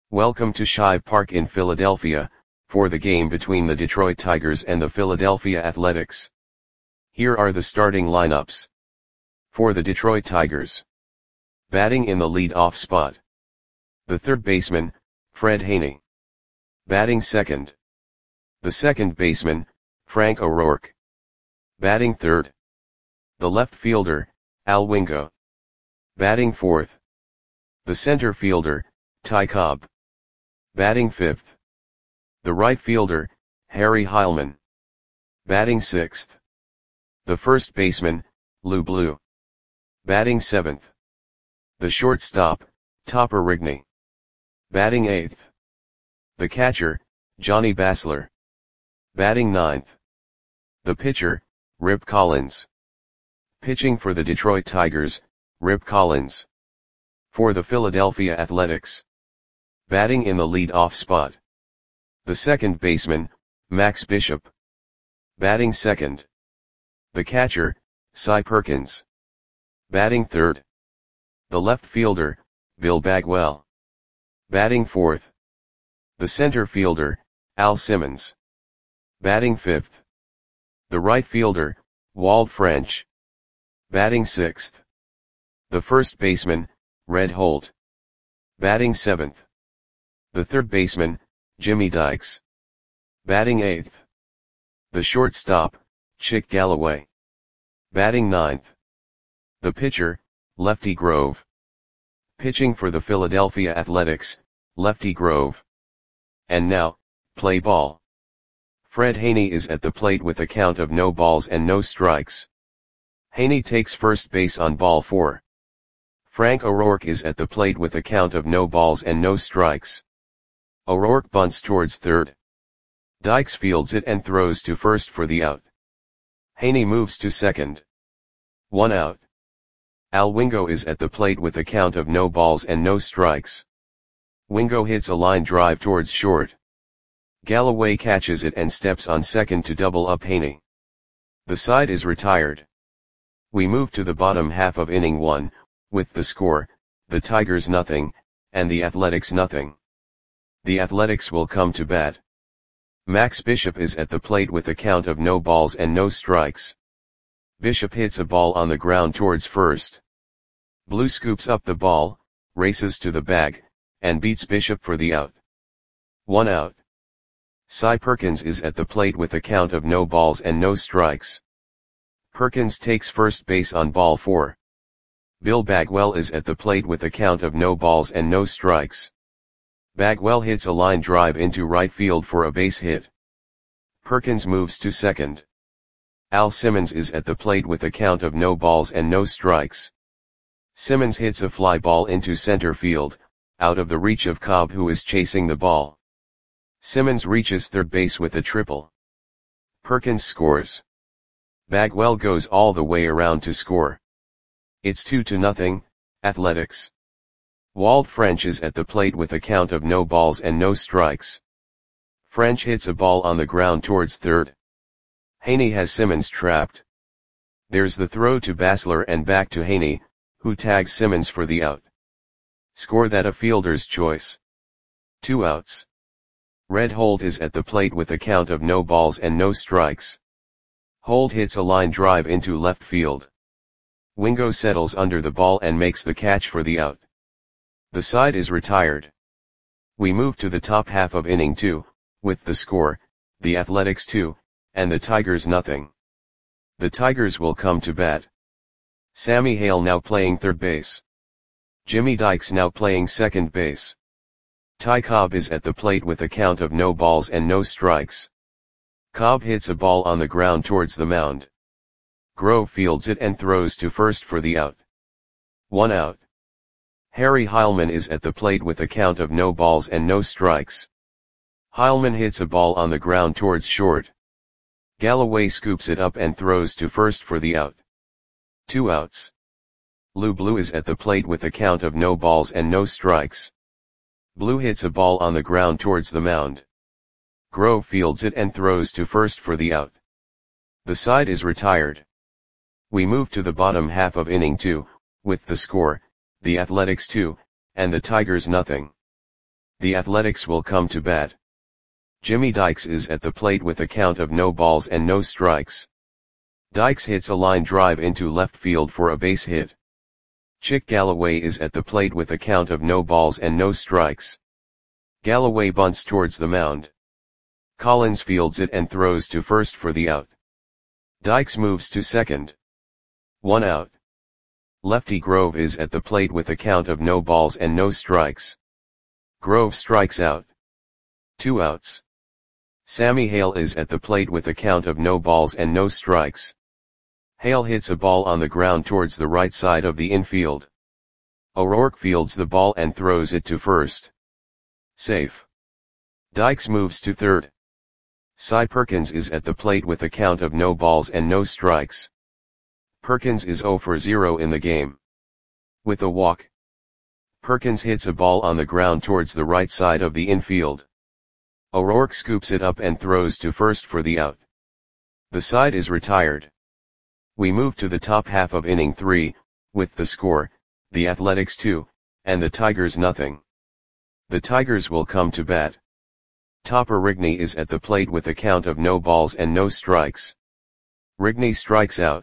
Welcome to Shive Park in Philadelphia, for the game between the Detroit Tigers and the Philadelphia Athletics. Here are the starting lineups. For the Detroit Tigers. Batting in the lead-off spot. The third baseman, Fred Haney. Batting second. The second baseman, Frank O'Rourke. Batting third. The left fielder, Al Wingo. Batting fourth. The center fielder, Ty Cobb. Batting fifth. The right fielder, Harry Heilmann. Batting sixth. The first baseman, Lou Blue. Batting seventh. The shortstop, Topper Rigney. Batting eighth. The catcher, Johnny Basler. Batting ninth. The pitcher, Rip Collins. Pitching for the Detroit Tigers, Rip Collins. For the Philadelphia Athletics. Batting in the lead-off spot. The second baseman, Max Bishop. Batting second. The catcher, Cy Perkins. Batting third. The left fielder, Bill Bagwell. Batting fourth. The center fielder, Al Simmons. Batting fifth. The right fielder, Walt French. Batting sixth. The first baseman, Red Holt. Batting seventh. The third baseman, Jimmy Dykes. Batting eighth. The shortstop, Chick Galloway. Batting ninth. The pitcher, Lefty Grove. Pitching for the Philadelphia Athletics, Lefty Grove. And now, play ball. Fred Haney is at the plate with a count of no balls and no strikes. Haney takes first base on ball 4. Frank O'Rourke is at the plate with a count of no balls and no strikes. O'Rourke bunts towards third. Dykes fields it and throws to first for the out. Haney moves to second. 1 out. Al Wingo is at the plate with a count of no balls and no strikes. Wingo hits a line drive towards short. Galloway catches it and steps on second to double up Haney. The side is retired. We move to the bottom half of inning 1, with the score, the Tigers nothing, and the Athletics nothing. The Athletics will come to bat. Max Bishop is at the plate with a count of no balls and no strikes. Bishop hits a ball on the ground towards first. Blue scoops up the ball, races to the bag, and beats Bishop for the out. 1 out. Cy Perkins is at the plate with a count of no balls and no strikes. Perkins takes first base on ball 4. Bill Bagwell is at the plate with a count of no balls and no strikes. Bagwell hits a line drive into right field for a base hit. Perkins moves to second. Al Simmons is at the plate with a count of no balls and no strikes. Simmons hits a fly ball into center field, out of the reach of Cobb, who is chasing the ball. Simmons reaches third base with a triple. Perkins scores. Bagwell goes all the way around to score. It's 2-0, Athletics. Walt French is at the plate with a count of no balls and no strikes. French hits a ball on the ground towards third. Haney has Simmons trapped. There's the throw to Basler and back to Haney, who tags Simmons for the out. Score that a fielder's choice. 2 outs. Red Holt is at the plate with a count of no balls and no strikes. Holt hits a line drive into left field. Wingo settles under the ball and makes the catch for the out. The side is retired. We move to the top half of inning 2, with the score, the Athletics 2, and the Tigers nothing. The Tigers will come to bat. Sammy Hale now playing third base. Jimmy Dykes now playing second base. Ty Cobb is at the plate with a count of no balls and no strikes. Cobb hits a ball on the ground towards the mound. Grove fields it and throws to first for the out. 1 out. Harry Heilmann is at the plate with a count of no balls and no strikes. Heilmann hits a ball on the ground towards short. Galloway scoops it up and throws to first for the out. 2 outs. Lou Blue is at the plate with a count of no balls and no strikes. Blue hits a ball on the ground towards the mound. Grove fields it and throws to first for the out. The side is retired. We move to the bottom half of inning 2, with the score, the Athletics 2, and the Tigers nothing. The Athletics will come to bat. Jimmy Dykes is at the plate with a count of no balls and no strikes. Dykes hits a line drive into left field for a base hit. Chick Galloway is at the plate with a count of no balls and no strikes. Galloway bunts towards the mound. Collins fields it and throws to first for the out. Dykes moves to second. 1 out. Lefty Grove is at the plate with a count of no balls and no strikes. Grove strikes out. 2 outs. Sammy Hale is at the plate with a count of no balls and no strikes. Hale hits a ball on the ground towards the right side of the infield. O'Rourke fields the ball and throws it to first. Safe. Dykes moves to third. Cy Perkins is at the plate with a count of no balls and no strikes. Perkins is 0 for 0 in the game. With a walk. Perkins hits a ball on the ground towards the right side of the infield. O'Rourke scoops it up and throws to first for the out. The side is retired. We move to the top half of inning 3, with the score, the Athletics 2, and the Tigers nothing. The Tigers will come to bat. Topper Rigney is at the plate with a count of no balls and no strikes. Rigney strikes out.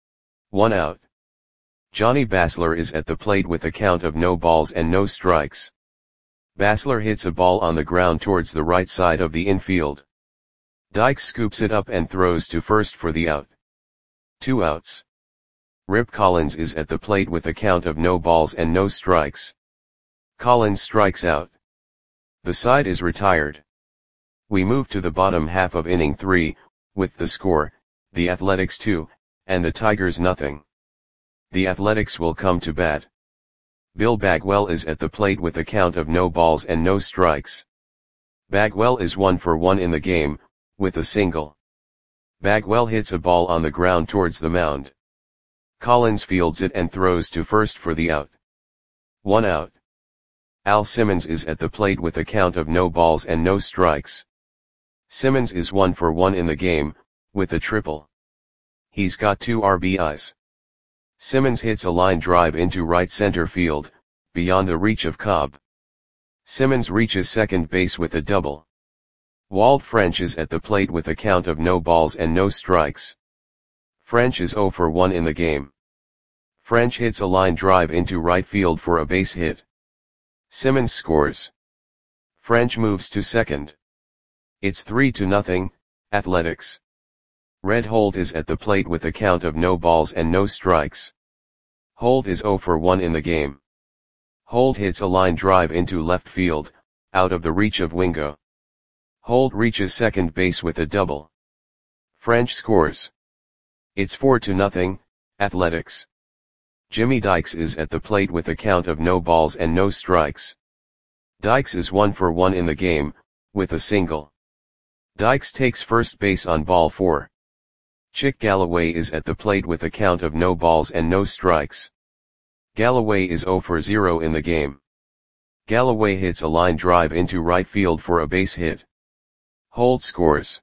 1 out. Johnny Basler is at the plate with a count of no balls and no strikes. Basler hits a ball on the ground towards the right side of the infield. Dykes scoops it up and throws to first for the out. 2 outs. Rip Collins is at the plate with a count of no balls and no strikes. Collins strikes out. The side is retired. We move to the bottom half of inning 3, with the score, the Athletics 2, and the Tigers nothing. The Athletics will come to bat. Bill Bagwell is at the plate with a count of no balls and no strikes. Bagwell is 1 for 1 in the game, with a single. Bagwell hits a ball on the ground towards the mound. Collins fields it and throws to first for the out. 1 out. Al Simmons is at the plate with a count of no balls and no strikes. Simmons is 1 for 1 in the game, with a triple. He's got 2 RBIs. Simmons hits a line drive into right center field, beyond the reach of Cobb. Simmons reaches second base with a double. Walt French is at the plate with a count of no balls and no strikes. French is 0 for 1 in the game. French hits a line drive into right field for a base hit. Simmons scores. French moves to second. It's 3-0, Athletics. Red Holt is at the plate with a count of no balls and no strikes. Holt is 0 for 1 in the game. Holt hits a line drive into left field, out of the reach of Wingo. Holt reaches second base with a double. French scores. It's 4-0, Athletics. Jimmy Dykes is at the plate with a count of no balls and no strikes. Dykes is 1 for 1 in the game, with a single. Dykes takes first base on ball 4. Chick Galloway is at the plate with a count of no balls and no strikes. Galloway is 0 for 0 in the game. Galloway hits a line drive into right field for a base hit. Holt scores.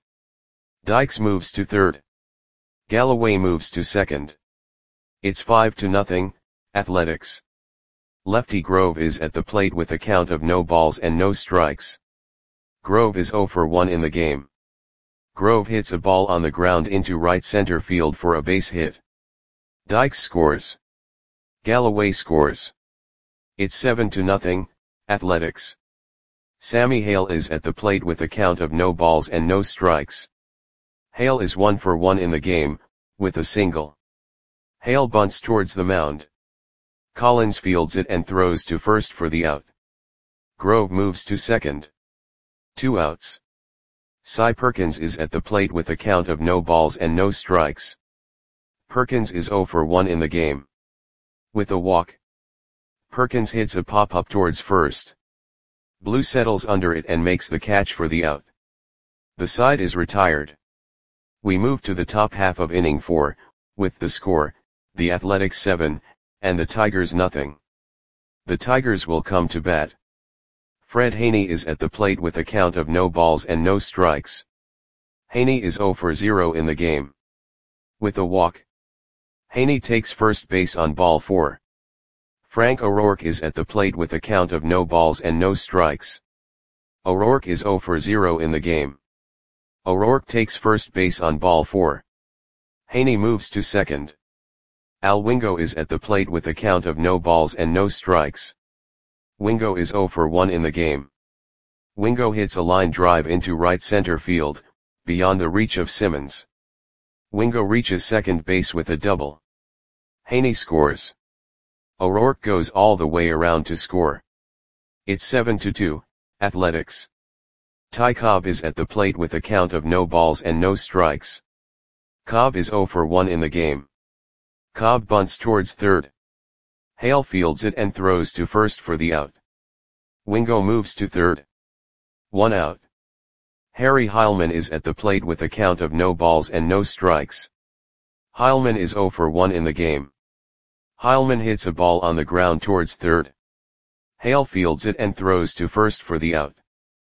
Dykes moves to third. Galloway moves to second. It's 5-0, Athletics. Lefty Grove is at the plate with a count of no balls and no strikes. Grove is 0 for 1 in the game. Grove hits a ball on the ground into right center field for a base hit. Dykes scores. Galloway scores. It's 7-0, Athletics. Sammy Hale is at the plate with a count of no balls and no strikes. Hale is 1 for 1 in the game, with a single. Hale bunts towards the mound. Collins fields it and throws to first for the out. Grove moves to second. 2 outs. Cy Perkins is at the plate with a count of no balls and no strikes. Perkins is 0 for 1 in the game. With a walk. Perkins hits a pop-up towards first. Blue settles under it and makes the catch for the out. The side is retired. We move to the top half of inning 4, with the score, the Athletics 7, and the Tigers nothing. The Tigers will come to bat. Fred Haney is at the plate with a count of no balls and no strikes. Haney is 0 for 0 in the game. With a walk. Haney takes first base on ball 4. Frank O'Rourke is at the plate with a count of no balls and no strikes. O'Rourke is 0 for 0 in the game. O'Rourke takes first base on ball 4. Haney moves to second. Al Wingo is at the plate with a count of no balls and no strikes. Wingo is 0 for 1 in the game. Wingo hits a line drive into right center field, beyond the reach of Simmons. Wingo reaches second base with a double. Haney scores. O'Rourke goes all the way around to score. It's 7-2, Athletics. Ty Cobb is at the plate with a count of no balls and no strikes. Cobb is 0 for 1 in the game. Cobb bunts towards third. Hale fields it and throws to first for the out. Wingo moves to third. 1 out. Harry Heilman is at the plate with a count of no balls and no strikes. Heilman is 0 for 1 in the game. Heilman hits a ball on the ground towards third. Hale fields it and throws to first for the out.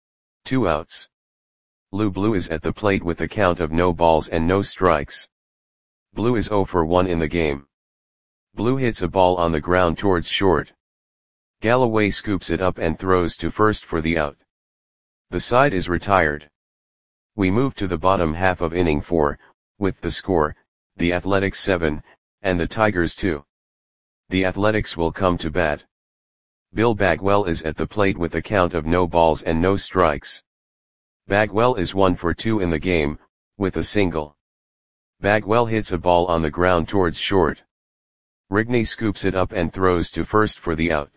2 outs. Lou Blue is at the plate with a count of no balls and no strikes. Blue is 0 for 1 in the game. Blue hits a ball on the ground towards short. Galloway scoops it up and throws to first for the out. The side is retired. We move to the bottom half of inning 4, with the score, the Athletics 7, and the Tigers 2. The Athletics will come to bat. Bill Bagwell is at the plate with a count of no balls and no strikes. Bagwell is 1 for 2 in the game, with a single. Bagwell hits a ball on the ground towards short. Rigney scoops it up and throws to first for the out.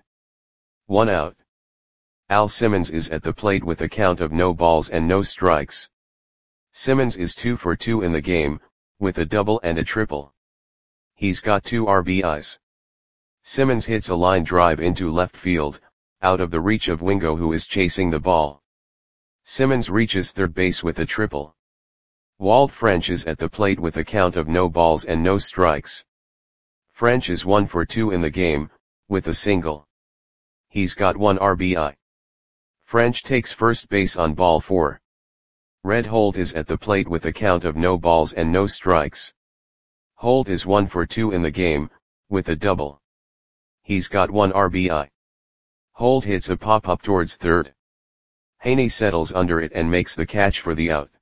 1 out. Al Simmons is at the plate with a count of no balls and no strikes. Simmons is 2 for 2 in the game, with a double and a triple. He's got 2 RBIs. Simmons hits a line drive into left field, out of the reach of Wingo, who is chasing the ball. Simmons reaches third base with a triple. Walt French is at the plate with a count of no balls and no strikes. French is 1 for 2 in the game, with a single. He's got 1 RBI. French takes first base on ball 4. Red Holt is at the plate with a count of no balls and no strikes. Holt is 1 for 2 in the game, with a double. He's got 1 RBI. Holt hits a pop-up towards third. Haney settles under it and makes the catch for the out.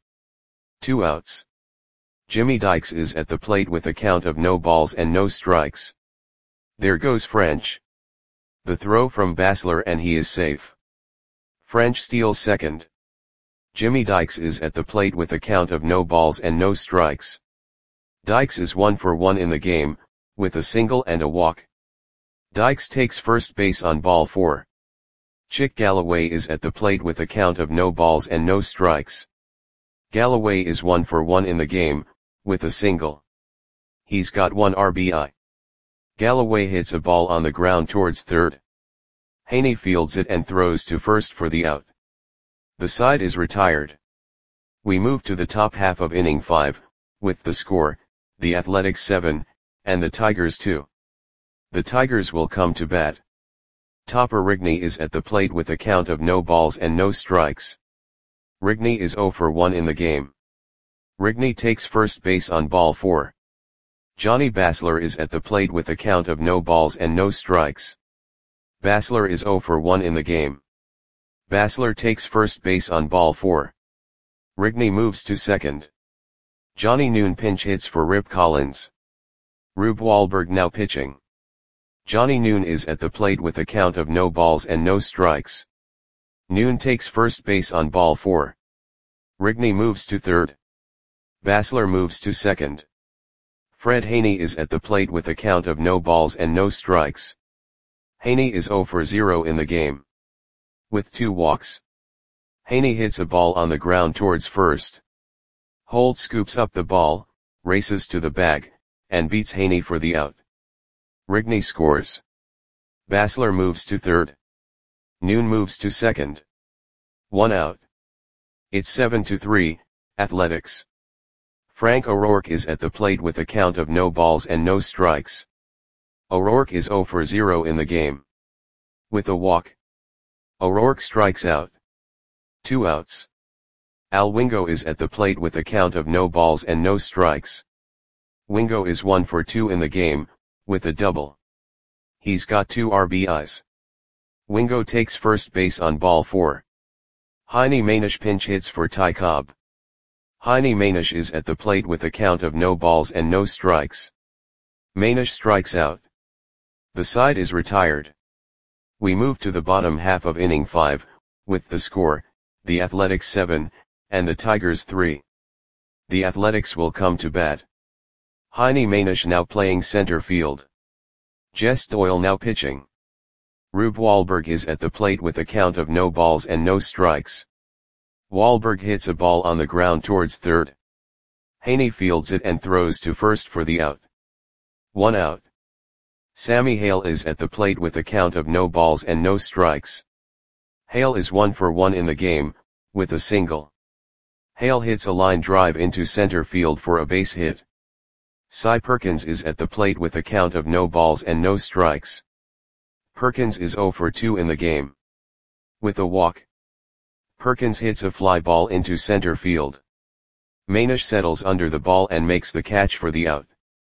2 outs. Jimmy Dykes is at the plate with a count of no balls and no strikes. There goes French. The throw from Basler and he is safe. French steals second. Jimmy Dykes is at the plate with a count of no balls and no strikes. Dykes is 1 for 1 in the game, with a single and a walk. Dykes takes first base on ball 4. Chick Galloway is at the plate with a count of no balls and no strikes. Galloway is 1 for 1 in the game, with a single. He's got 1 RBI. Galloway hits a ball on the ground towards third. Haney fields it and throws to first for the out. The side is retired. We move to the top half of inning 5, with the score, the Athletics 7, and the Tigers 2. The Tigers will come to bat. Topper Rigney is at the plate with a count of no balls and no strikes. Rigney is 0 for 1 in the game. Rigney takes first base on ball 4. Johnny Basler is at the plate with a count of no balls and no strikes. Basler is 0 for 1 in the game. Basler takes first base on ball 4. Rigney moves to second. Johnny Noon pinch hits for Rip Collins. Rube Wahlberg now pitching. Johnny Noon is at the plate with a count of no balls and no strikes. Noon takes first base on ball 4. Rigney moves to third. Basler moves to second. Fred Haney is at the plate with a count of no balls and no strikes. Haney is 0 for 0 in the game. With 2 walks. Haney hits a ball on the ground towards first. Holt scoops up the ball, races to the bag, and beats Haney for the out. Rigney scores. Basler moves to third. Noon moves to second. 1 out. It's 7-3, Athletics. Frank O'Rourke is at the plate with a count of no balls and no strikes. O'Rourke is 0 for 0 in the game. With a walk. O'Rourke strikes out. 2 outs. Al Wingo is at the plate with a count of no balls and no strikes. Wingo is 1 for 2 in the game, with a double. He's got 2 RBIs. Wingo takes first base on ball 4. Heine Manish pinch hits for Ty Cobb. Heine Manish is at the plate with a count of no balls and no strikes. Manish strikes out. The side is retired. We move to the bottom half of inning 5, with the score, the Athletics 7, and the Tigers 3. The Athletics will come to bat. Heine Manish now playing center field. Jess Doyle now pitching. Rube Wahlberg is at the plate with a count of no balls and no strikes. Wahlberg hits a ball on the ground towards third. Haney fields it and throws to first for the out. 1 out. Sammy Hale is at the plate with a count of no balls and no strikes. Hale is 1 for 1 in the game, with a single. Hale hits a line drive into center field for a base hit. Cy Perkins is at the plate with a count of no balls and no strikes. Perkins is 0 for 2 in the game. With a walk. Perkins hits a fly ball into center field. Manish settles under the ball and makes the catch for the out.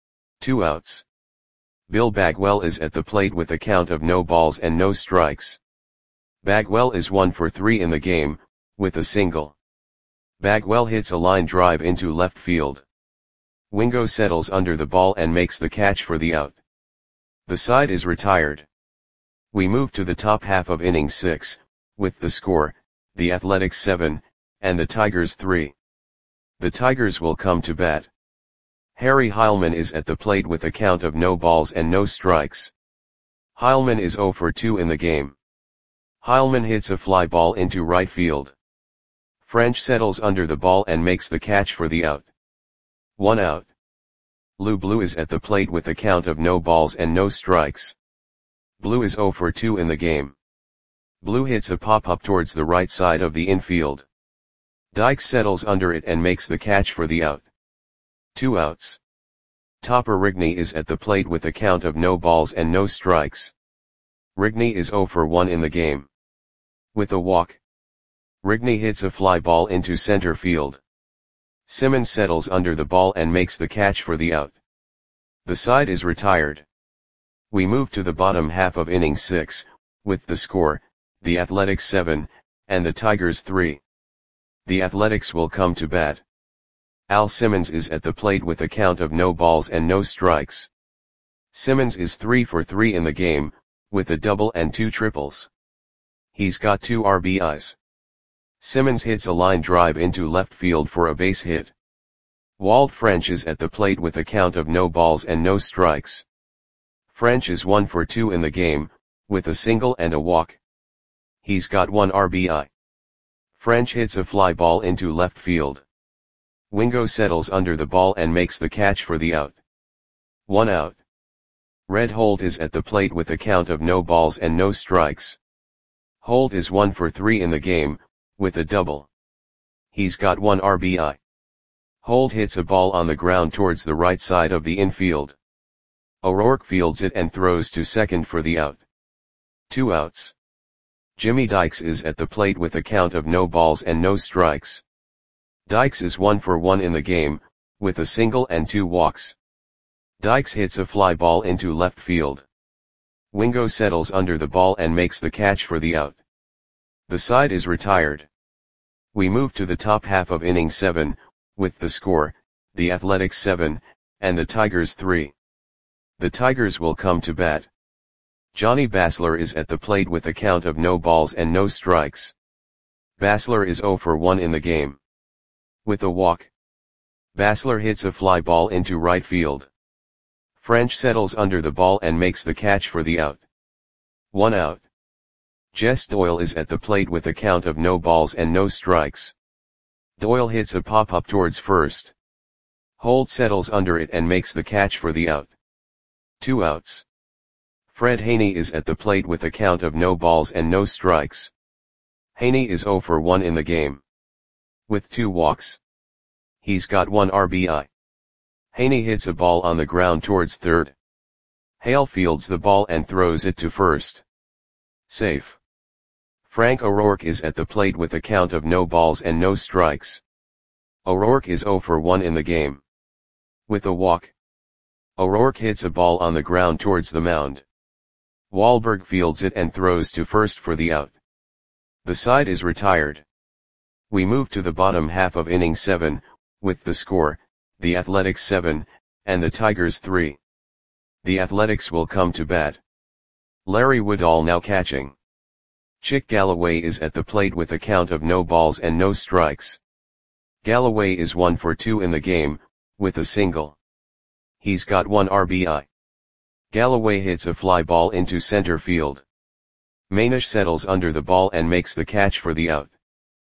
2 outs. Bill Bagwell is at the plate with a count of no balls and no strikes. Bagwell is 1 for 3 in the game, with a single. Bagwell hits a line drive into left field. Wingo settles under the ball and makes the catch for the out. The side is retired. We move to the top half of inning 6, with the score, the Athletics 7, and the Tigers 3. The Tigers will come to bat. Harry Heilman is at the plate with a count of no balls and no strikes. Heilman is 0 for 2 in the game. Heilman hits a fly ball into right field. French settles under the ball and makes the catch for the out. 1 out. Lou Blue is at the plate with a count of no balls and no strikes. Blue is 0 for 2 in the game. Blue hits a pop-up towards the right side of the infield. Dykes settles under it and makes the catch for the out. 2 outs. Topper Rigney is at the plate with a count of no balls and no strikes. Rigney is 0 for 1 in the game. With a walk. Rigney hits a fly ball into center field. Simmons settles under the ball and makes the catch for the out. The side is retired. We move to the bottom half of inning 6, with the score, the Athletics 7, and the Tigers 3. The Athletics will come to bat. Al Simmons is at the plate with a count of no balls and no strikes. Simmons is 3 for 3 in the game, with a double and 2 triples. He's got 2 RBIs. Simmons hits a line drive into left field for a base hit. Walt French is at the plate with a count of no balls and no strikes. French is 1 for 2 in the game, with a single and a walk. He's got 1 RBI. French hits a fly ball into left field. Wingo settles under the ball and makes the catch for the out. 1 out. Red Holt is at the plate with a count of no balls and no strikes. Holt is 1 for 3 in the game, with a double. He's got 1 RBI. Holt hits a ball on the ground towards the right side of the infield. O'Rourke fields it and throws to second for the out. 2 outs. Jimmy Dykes is at the plate with a count of no balls and no strikes. Dykes is 1 for 1 in the game, with a single and 2 walks. Dykes hits a fly ball into left field. Wingo settles under the ball and makes the catch for the out. The side is retired. We move to the top half of inning 7, with the score, the Athletics 7, and the Tigers 3. The Tigers will come to bat. Johnny Basler is at the plate with a count of no balls and no strikes. Basler is 0 for 1 in the game. With a walk. Basler hits a fly ball into right field. French settles under the ball and makes the catch for the out. 1 out. Jess Doyle is at the plate with a count of no balls and no strikes. Doyle hits a pop-up towards first. Holt settles under it and makes the catch for the out. 2 outs. Fred Haney is at the plate with a count of no balls and no strikes. Haney is 0 for 1 in the game. With 2 walks. He's got 1 RBI. Haney hits a ball on the ground towards third. Hale fields the ball and throws it to first. Safe. Frank O'Rourke is at the plate with a count of no balls and no strikes. O'Rourke is 0 for 1 in the game. With a walk. O'Rourke hits a ball on the ground towards the mound. Wahlberg fields it and throws to first for the out. The side is retired. We move to the bottom half of inning 7, with the score, the Athletics 7, and the Tigers 3. The Athletics will come to bat. Larry Woodall now catching. Chick Galloway is at the plate with a count of no balls and no strikes. Galloway is 1 for 2 in the game, with a single. He's got 1 RBI. Galloway hits a fly ball into center field. Manish settles under the ball and makes the catch for the out.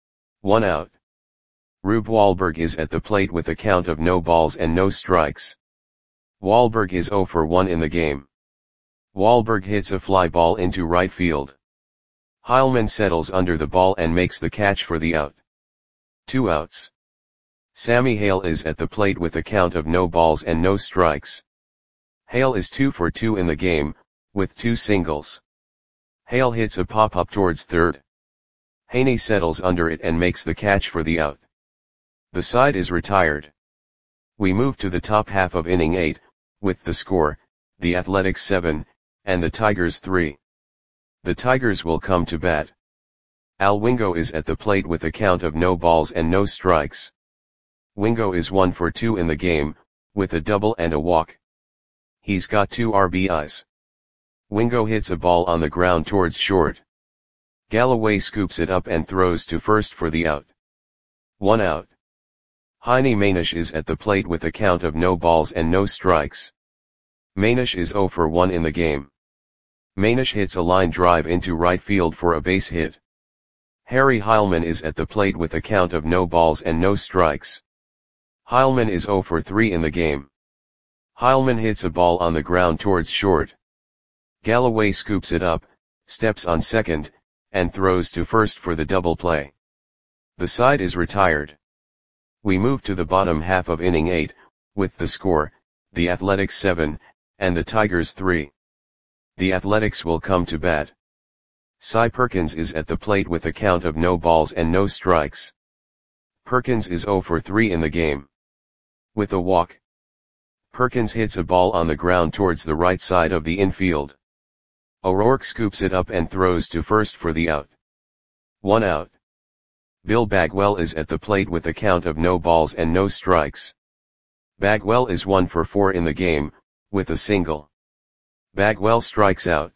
1 out. Rube Wahlberg is at the plate with a count of no balls and no strikes. Wahlberg is 0 for 1 in the game. Wahlberg hits a fly ball into right field. Heilman settles under the ball and makes the catch for the out. 2 outs. Sammy Hale is at the plate with a count of no balls and no strikes. Hale is 2 for 2 in the game, with 2 singles. Hale hits a pop-up towards third. Haney settles under it and makes the catch for the out. The side is retired. We move to the top half of inning 8, with the score, the Athletics 7, and the Tigers 3. The Tigers will come to bat. Al Wingo is at the plate with a count of no balls and no strikes. Wingo is 1 for 2 in the game, with a double and a walk. He's got 2 RBIs. Wingo hits a ball on the ground towards short. Galloway scoops it up and throws to first for the out. 1 out. Heine Manish is at the plate with a count of no balls and no strikes. Manish is 0 for 1 in the game. Manish hits a line drive into right field for a base hit. Harry Heilman is at the plate with a count of no balls and no strikes. Heilman is 0 for 3 in the game. Heilman hits a ball on the ground towards short. Galloway scoops it up, steps on second, and throws to first for the double play. The side is retired. We move to the bottom half of inning 8, with the score, the Athletics 7, and the Tigers 3. The Athletics will come to bat. Cy Perkins is at the plate with a count of no balls and no strikes. Perkins is 0 for 3 in the game. With a walk. Perkins hits a ball on the ground towards the right side of the infield. O'Rourke scoops it up and throws to first for the out. 1 out. Bill Bagwell is at the plate with a count of no balls and no strikes. Bagwell is 1 for 4 in the game, with a single. Bagwell strikes out.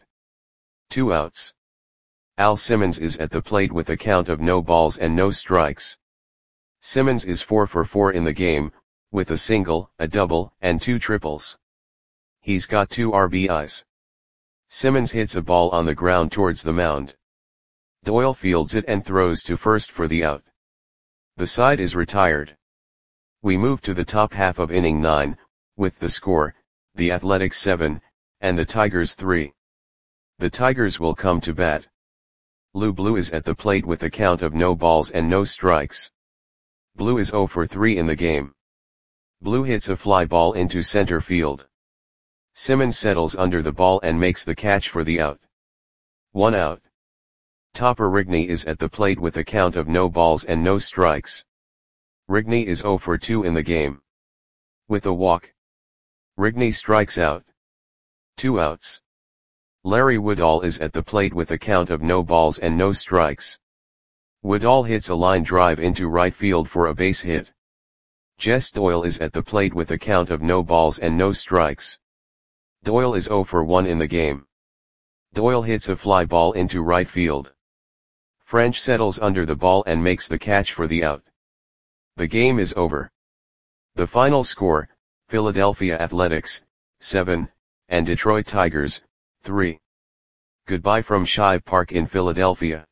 2 outs. Al Simmons is at the plate with a count of no balls and no strikes. Simmons is 4 for 4 in the game, with a single, a double, and 2 triples. He's got 2 RBIs. Simmons hits a ball on the ground towards the mound. Doyle fields it and throws to first for the out. The side is retired. We move to the top half of inning 9, with the score, the Athletics 7, and the Tigers 3. The Tigers will come to bat. Lou Blue is at the plate with a count of no balls and no strikes. Blue is 0 for 3 in the game. Blue hits a fly ball into center field. Simmons settles under the ball and makes the catch for the out. 1 out. Topper Rigney is at the plate with a count of no balls and no strikes. Rigney is 0 for 2 in the game. With a walk. Rigney strikes out. 2 outs. Larry Woodall is at the plate with a count of no balls and no strikes. Woodall hits a line drive into right field for a base hit. Jess Doyle is at the plate with a count of no balls and no strikes. Doyle is 0 for 1 in the game. Doyle hits a fly ball into right field. French settles under the ball and makes the catch for the out. The game is over. The final score, Philadelphia Athletics, 7, and Detroit Tigers, 3. Goodbye from Shive Park in Philadelphia.